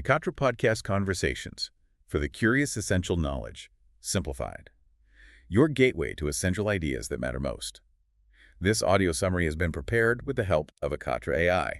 Katra Podcast Conversations for the Curious Essential Knowledge, Simplified. Your gateway to essential ideas that matter most. This audio summary has been prepared with the help of Katra AI.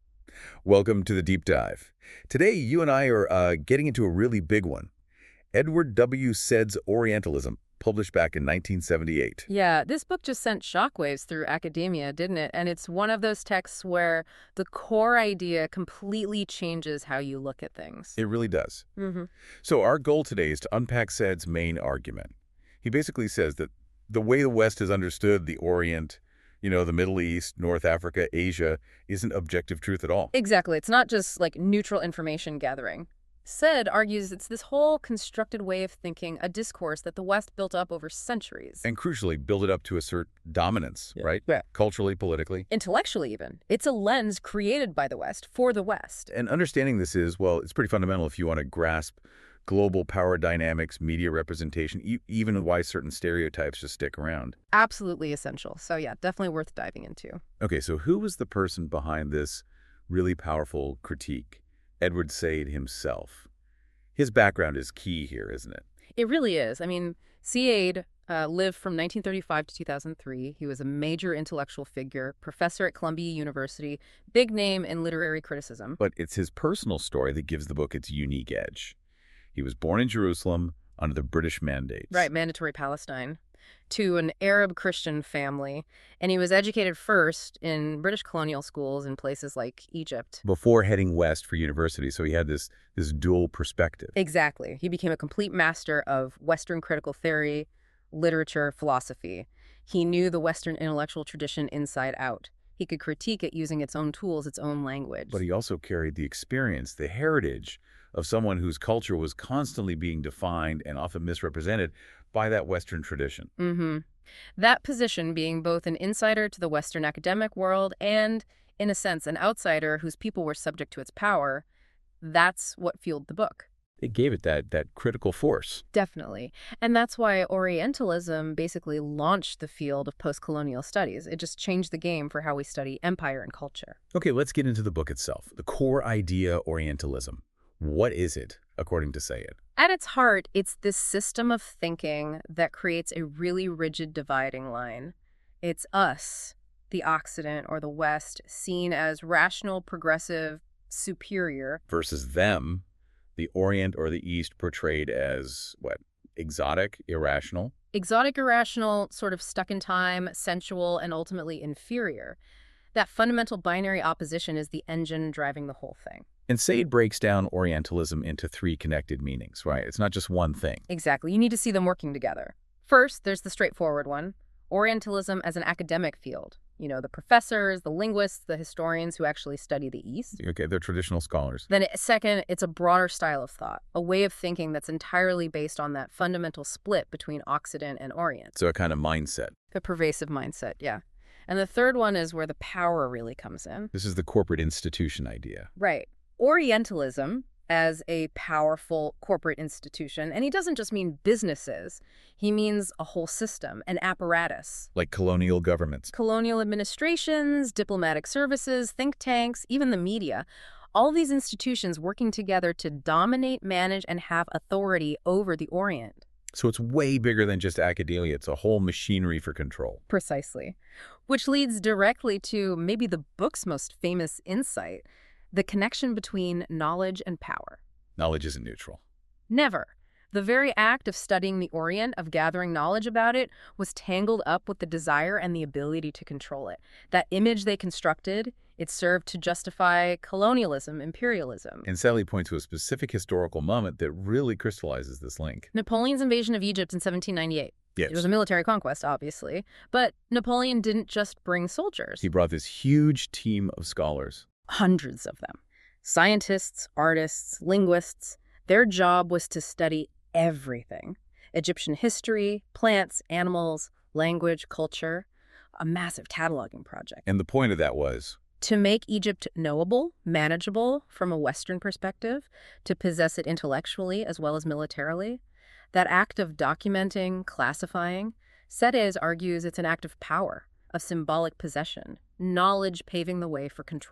Welcome to the Deep Dive. Today, you and I are getting into a really big one. Edward W. Said's Orientalism, published back in 1978. Yeah, this book just sent shockwaves through academia, didn't it? And it's one of those texts where the core idea completely changes how you look at things. It really does. Mm-hmm. So our goal today is to unpack Said's main argument. He basically says that the way the West has understood the Orient, the Middle East, North Africa, Asia, isn't objective truth at all. Exactly. It's not just like neutral information gathering. Said argues it's this whole constructed way of thinking, a discourse that the West built up over centuries. And crucially, build it up to assert dominance, right? Yeah. Culturally, politically. Intellectually, even. It's a lens created by the West for the West. And understanding this is, well, it's pretty fundamental if you want to grasp global power dynamics, media representation, even why certain stereotypes just stick around. Absolutely essential. So yeah, definitely worth diving into. Okay, so who was the person behind this really powerful critique? Edward Said himself. His background is key here, isn't it? It really is. I mean, Said lived from 1935 to 2003. He was a major intellectual figure, professor at Columbia University, big name in literary criticism. But it's his personal story that gives the book its unique edge. He was born in Jerusalem under the British mandates. Right, Mandatory Palestine, to an Arab Christian family. And he was educated first in British colonial schools in places like Egypt. Before heading west for university, so he had this dual perspective. Exactly. He became a complete master of Western critical theory, literature, philosophy. He knew the Western intellectual tradition inside out. He could critique it using its own tools, its own language. But he also carried the experience, the heritage of someone whose culture was constantly being defined and often misrepresented by that Western tradition. Mm-hmm. That position being both an insider to the Western academic world and, in a sense, an outsider whose people were subject to its power, that's what fueled the book. It gave it that critical force. Definitely. And that's why Orientalism basically launched the field of post-colonial studies. It just changed the game for how we study empire and culture. Okay, let's get into the book itself. The core idea, Orientalism. What is it, according to Said? At its heart, it's this system of thinking that creates a really rigid dividing line. It's us, the Occident or the West, seen as rational, progressive, superior. Versus them, the Orient or the East portrayed as, exotic, irrational? Exotic, irrational, sort of stuck in time, sensual, and ultimately inferior. That fundamental binary opposition is the engine driving the whole thing. And Said breaks down Orientalism into three connected meanings, right? It's not just one thing. Exactly. You need to see them working together. First, there's the straightforward one, Orientalism as an academic field. The professors, the linguists, the historians who actually study the East. Okay, they're traditional scholars. Then second, it's a broader style of thought, a way of thinking that's entirely based on that fundamental split between Occident and Orient. So a kind of mindset. A pervasive mindset, yeah. And the third one is where the power really comes in. This is the corporate institution idea. Right. Orientalism as a powerful corporate institution, and he doesn't just mean businesses, he means a whole system, an apparatus. Like colonial governments. Colonial administrations, diplomatic services, think tanks, even the media. All these institutions working together to dominate, manage, and have authority over the Orient. So it's way bigger than just academia. It's a whole machinery for control. Precisely. Which leads directly to maybe the book's most famous insight, the connection between knowledge and power. Knowledge isn't neutral. Never. The very act of studying the Orient, of gathering knowledge about it, was tangled up with the desire and the ability to control it. That image they constructed, it served to justify colonialism, imperialism. And Sally points to a specific historical moment that really crystallizes this link. Napoleon's invasion of Egypt in 1798. Yes. It was a military conquest, obviously. But Napoleon didn't just bring soldiers. He brought this huge team of scholars. Hundreds of them. Scientists, artists, linguists. Their job was to study everything. Egyptian history, plants, animals, language, culture. A massive cataloging project. And the point of that was? To make Egypt knowable, manageable from a Western perspective, to possess it intellectually as well as militarily. That act of documenting, classifying, Said argues it's an act of power, of symbolic possession, knowledge paving the way for control.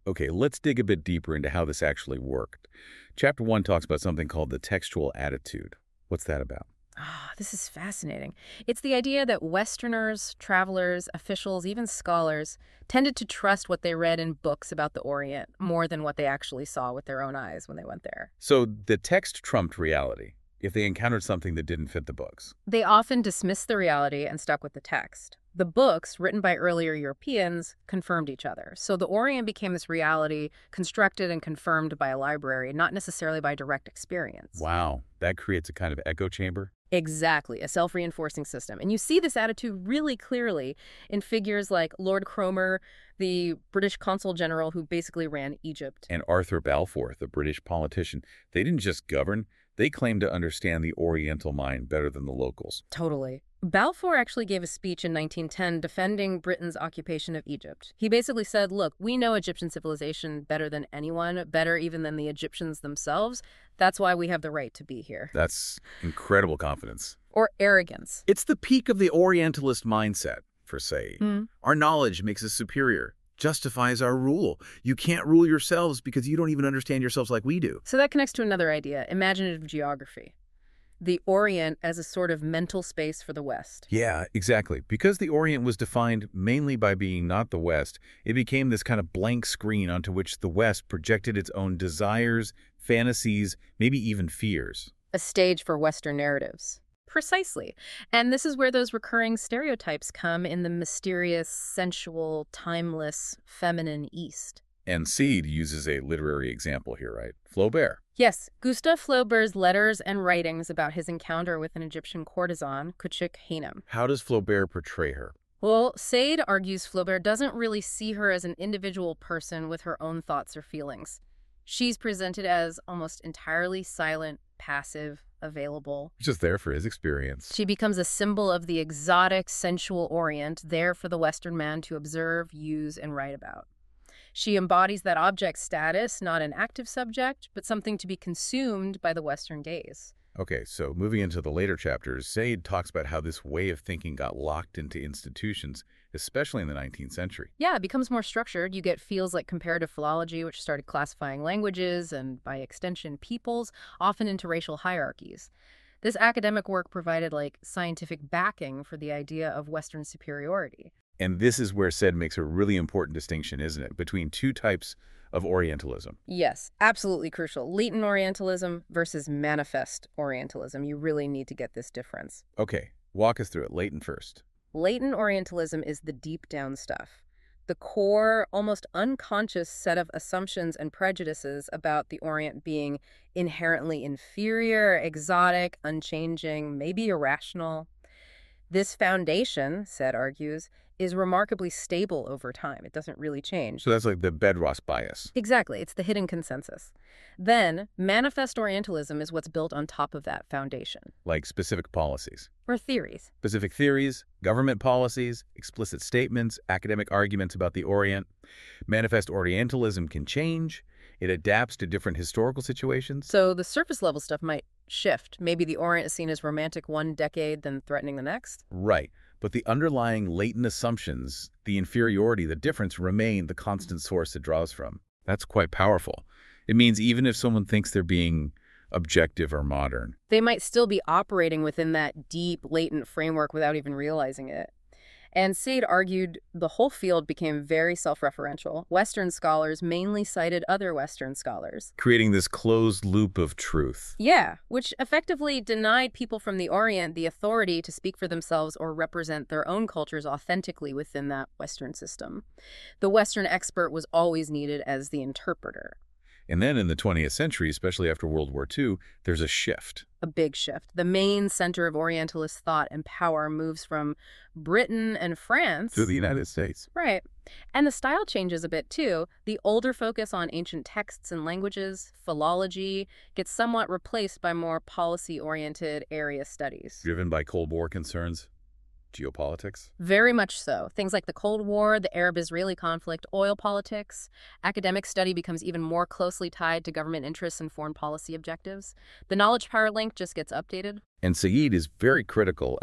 Okay, let's dig a bit deeper into how this actually worked. Chapter 1 talks about something called the textual attitude. What's that about? Ah, this is fascinating. It's the idea that Westerners, travelers, officials, even scholars tended to trust what they read in books about the Orient more than what they actually saw with their own eyes when they went there. So the text trumped reality if they encountered something that didn't fit the books. They often dismissed the reality and stuck with the text. The books, written by earlier Europeans, confirmed each other. So the Orient became this reality constructed and confirmed by a library, not necessarily by direct experience. Wow, that creates a kind of echo chamber. Exactly, a self-reinforcing system. And you see this attitude really clearly in figures like Lord Cromer, the British consul general who basically ran Egypt. And Arthur Balfour, the British politician, they didn't just govern, they claimed to understand the Oriental mind better than the locals. Totally. Balfour actually gave a speech in 1910 defending Britain's occupation of Egypt. He basically said, look, we know Egyptian civilization better than anyone, better even than the Egyptians themselves. That's why we have the right to be here. That's incredible confidence. Or arrogance. It's the peak of the Orientalist mindset, for Said. Our knowledge makes us superior, justifies our rule. You can't rule yourselves because you don't even understand yourselves like we do. So that connects to another idea, imaginative geography. The Orient as a sort of mental space for the West. Yeah, exactly. Because the Orient was defined mainly by being not the West, it became this kind of blank screen onto which the West projected its own desires, fantasies, maybe even fears. A stage for Western narratives. Precisely. And this is where those recurring stereotypes come in the mysterious, sensual, timeless, feminine East. And Said uses a literary example here, right? Flaubert. Yes, Gustave Flaubert's letters and writings about his encounter with an Egyptian courtesan, Kuchik Hanem. How does Flaubert portray her? Well, Said argues Flaubert doesn't really see her as an individual person with her own thoughts or feelings. She's presented as almost entirely silent, passive, available. Just there for his experience. She becomes a symbol of the exotic, sensual Orient, there for the Western man to observe, use, and write about. She embodies that object status, not an active subject, but something to be consumed by the Western gaze. Okay, so moving into the later chapters, Said talks about how this way of thinking got locked into institutions, especially in the 19th century. Yeah, it becomes more structured. You get fields like comparative philology, which started classifying languages and, by extension, peoples, often into racial hierarchies. This academic work provided, scientific backing for the idea of Western superiority. And this is where Said makes a really important distinction, isn't it, between two types of Orientalism. Yes, absolutely crucial. Latent Orientalism versus manifest Orientalism. You really need to get this difference. Okay, walk us through it. Latent first. Latent Orientalism is the deep down stuff. The core, almost unconscious set of assumptions and prejudices about the Orient being inherently inferior, exotic, unchanging, maybe irrational. This foundation, Said argues, is remarkably stable over time. It doesn't really change. So that's like the bedrock bias. Exactly. It's the hidden consensus. Then, manifest Orientalism is what's built on top of that foundation. Like specific policies. Or theories. Specific theories, government policies, explicit statements, academic arguments about the Orient. Manifest Orientalism can change. It adapts to different historical situations. So the surface level stuff might shift. Maybe the Orient is seen as romantic one decade, then threatening the next. Right. But the underlying latent assumptions, the inferiority, the difference remain the constant source it draws from. That's quite powerful. It means even if someone thinks they're being objective or modern, they might still be operating within that deep, latent framework without even realizing it. And Said argued the whole field became very self-referential. Western scholars mainly cited other Western scholars. creating this closed loop of truth. Yeah, which effectively denied people from the Orient the authority to speak for themselves or represent their own cultures authentically within that Western system. The Western expert was always needed as the interpreter. And then in the 20th century, especially after World War II, there's a shift. A big shift. The main center of Orientalist thought and power moves from Britain and France To the United States. Right. And the style changes a bit, too. The older focus on ancient texts and languages, philology, gets somewhat replaced by more policy-oriented area studies. Driven by Cold War concerns, geopolitics. Very much so. Things like the Cold War, the Arab-Israeli conflict, oil politics. Academic study becomes even more closely tied to government interests and foreign policy objectives. The knowledge power link just gets updated. And Said is very critical of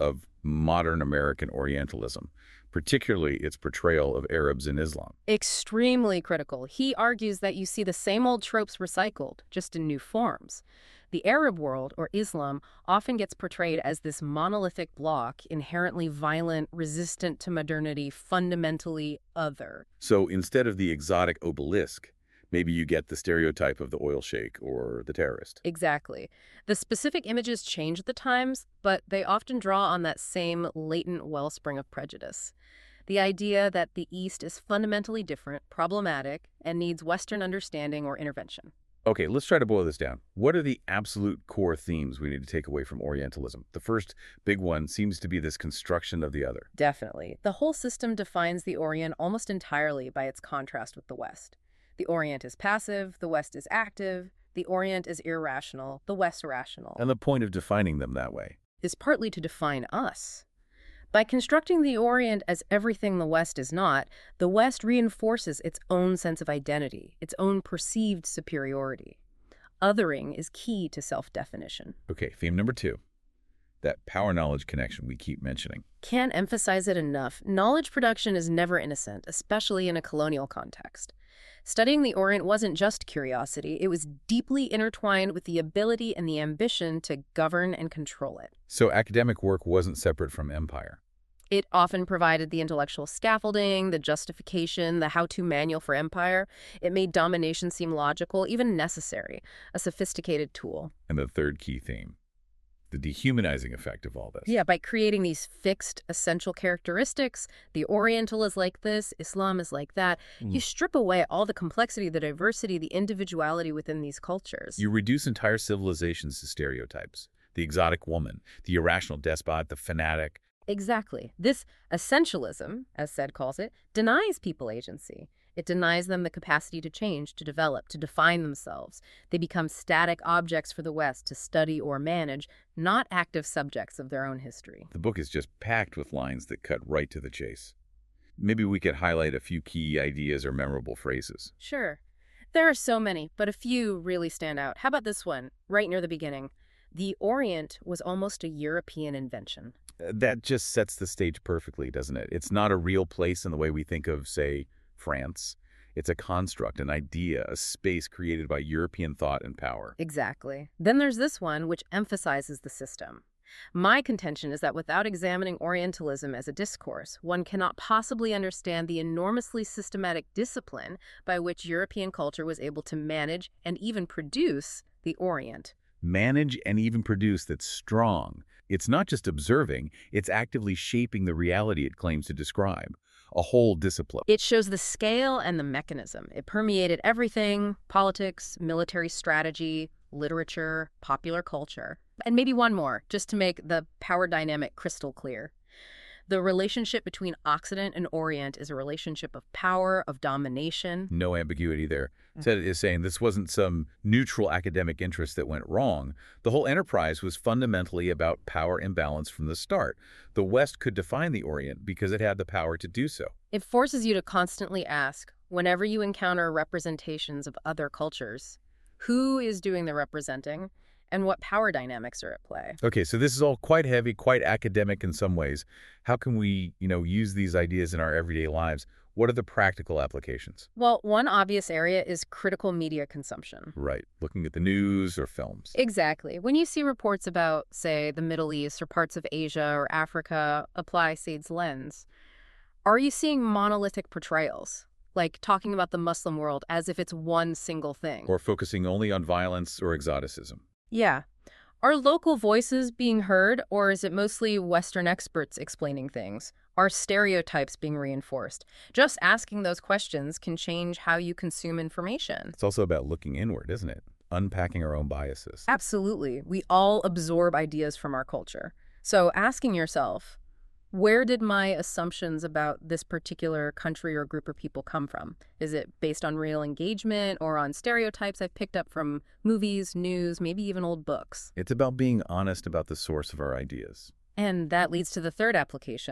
modern American Orientalism, particularly its portrayal of Arabs in Islam. Extremely critical. He argues that you see the same old tropes recycled, just in new forms. The Arab world, or Islam, often gets portrayed as this monolithic bloc, inherently violent, resistant to modernity, fundamentally other. So instead of the exotic obelisk, maybe you get the stereotype of the oil sheikh or the terrorist. Exactly. The specific images change at the times, but they often draw on that same latent wellspring of prejudice. The idea that the East is fundamentally different, problematic, and needs Western understanding or intervention. Okay, let's try to boil this down. What are the absolute core themes we need to take away from Orientalism? The first big one seems to be this construction of the other. Definitely. The whole system defines the Orient almost entirely by its contrast with the West. The Orient is passive, the West is active. The Orient is irrational, the West rational. And the point of defining them that way is partly to define us. By constructing the Orient as everything the West is not, the West reinforces its own sense of identity, its own perceived superiority. Othering is key to self-definition. Okay, theme number 2. That power-knowledge connection we keep mentioning. Can't emphasize it enough. Knowledge production is never innocent, especially in a colonial context. Studying the Orient wasn't just curiosity, it was deeply intertwined with the ability and the ambition to govern and control it. So academic work wasn't separate from empire. It often provided the intellectual scaffolding, the justification, the how-to manual for empire. It made domination seem logical, even necessary, a sophisticated tool. And the third key theme, the dehumanizing effect of all this. Yeah, by creating these fixed, essential characteristics, the Oriental is like this, Islam is like that, you strip away all the complexity, the diversity, the individuality within these cultures. You reduce entire civilizations to stereotypes. The exotic woman, the irrational despot, the fanatic. Exactly. This essentialism, as Said calls it, denies people agency. It denies them the capacity to change, to develop, to define themselves. They become static objects for the West to study or manage, not active subjects of their own history. The book is just packed with lines that cut right to the chase. Maybe we could highlight a few key ideas or memorable phrases. Sure. There are so many, but a few really stand out. How about this one, right near the beginning? The Orient was almost a European invention. That just sets the stage perfectly, doesn't it? It's not a real place in the way we think of, say, France. It's a construct, an idea, a space created by European thought and power. Exactly. Then there's this one, which emphasizes the system. My contention is that without examining Orientalism as a discourse, one cannot possibly understand the enormously systematic discipline by which European culture was able to manage and even produce the Orient. Manage and even produce that's strong. It's not just observing, it's actively shaping the reality it claims to describe. A whole discipline. It shows the scale and the mechanism. It permeated everything: politics, military strategy, literature, popular culture. And maybe one more, just to make the power dynamic crystal clear. The relationship between Occident and Orient is a relationship of power, of domination. No ambiguity there. Said is saying this wasn't some neutral academic interest that went wrong. The whole enterprise was fundamentally about power imbalance from the start. The West could define the Orient because it had the power to do so. It forces you to constantly ask, whenever you encounter representations of other cultures, who is doing the representing? And what power dynamics are at play. Okay, so this is all quite heavy, quite academic in some ways. How can we, use these ideas in our everyday lives? What are the practical applications? Well, one obvious area is critical media consumption. Right, looking at the news or films. Exactly. When you see reports about, say, the Middle East or parts of Asia or Africa, apply Said's lens. Are you seeing monolithic portrayals? Like talking about the Muslim world as if it's one single thing? Or focusing only on violence or exoticism? Yeah. Are local voices being heard, or is it mostly Western experts explaining things? Are stereotypes being reinforced? Just asking those questions can change how you consume information. It's also about looking inward, isn't it? Unpacking our own biases. Absolutely. We all absorb ideas from our culture. So asking yourself, where did my assumptions about this particular country or group of people come from? Is it based on real engagement or on stereotypes I've picked up from movies, news, maybe even old books? It's about being honest about the source of our ideas. And that leads to the third application,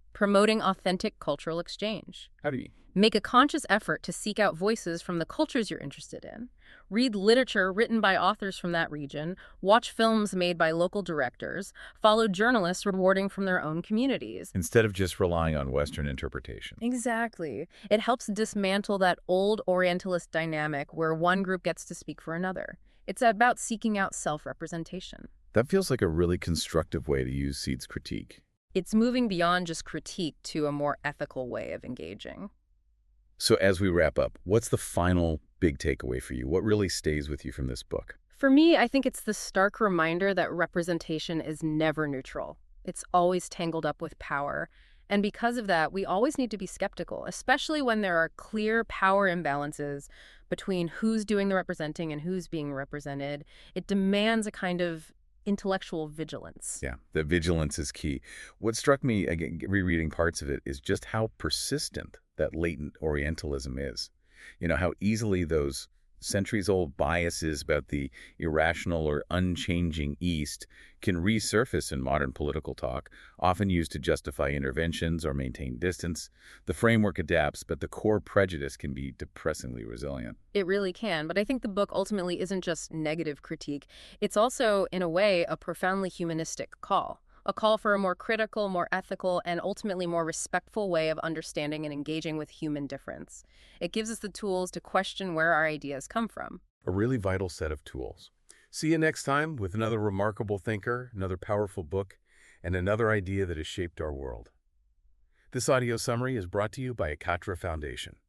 Promoting authentic cultural exchange. How do you? Make a conscious effort to seek out voices from the cultures you're interested in. Read literature written by authors from that region. Watch films made by local directors. Follow journalists reporting from their own communities. Instead of just relying on Western interpretation. Exactly. It helps dismantle that old Orientalist dynamic where one group gets to speak for another. It's about seeking out self-representation. That feels like a really constructive way to use Seed's critique. It's moving beyond just critique to a more ethical way of engaging. So as we wrap up, what's the final big takeaway for you? What really stays with you from this book? For me, I think it's the stark reminder that representation is never neutral. It's always tangled up with power. And because of that, we always need to be skeptical, especially when there are clear power imbalances between who's doing the representing and who's being represented. It demands a kind of intellectual vigilance. Yeah, the vigilance is key. What struck me, again, rereading parts of it, is just how persistent that latent Orientalism is. How easily those centuries-old biases about the irrational or unchanging East can resurface in modern political talk, often used to justify interventions or maintain distance. The framework adapts, but the core prejudice can be depressingly resilient. It really can, but I think the book ultimately isn't just negative critique. It's also, in a way, a profoundly humanistic call. A call for a more critical, more ethical, and ultimately more respectful way of understanding and engaging with human difference. It gives us the tools to question where our ideas come from. A really vital set of tools. See you next time with another remarkable thinker, another powerful book, and another idea that has shaped our world. This audio summary is brought to you by Akatra Foundation.